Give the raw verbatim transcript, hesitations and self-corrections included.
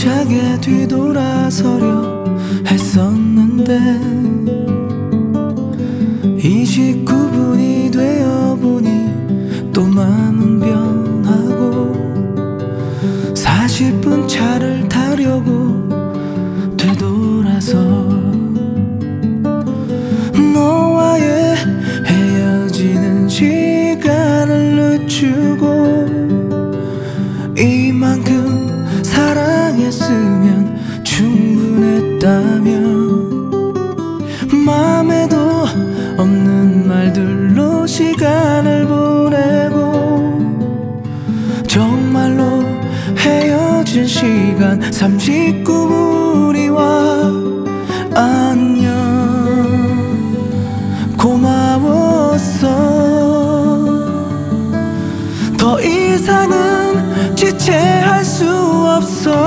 힘차게 뒤돌아서려 했었는데 이십구 분이 되어보니 또 마음은 변하고 사십 분 차를 타려고 되돌아서 너와의 헤어지는 시간을 늦추고 이만큼 사랑했으면 충분했다면 맘에도 없는 말들로 시간을 보내고 정말로 헤어진 시간 삼십구 분이 와 안녕 고마웠어 더 이상은 지체할 수 없어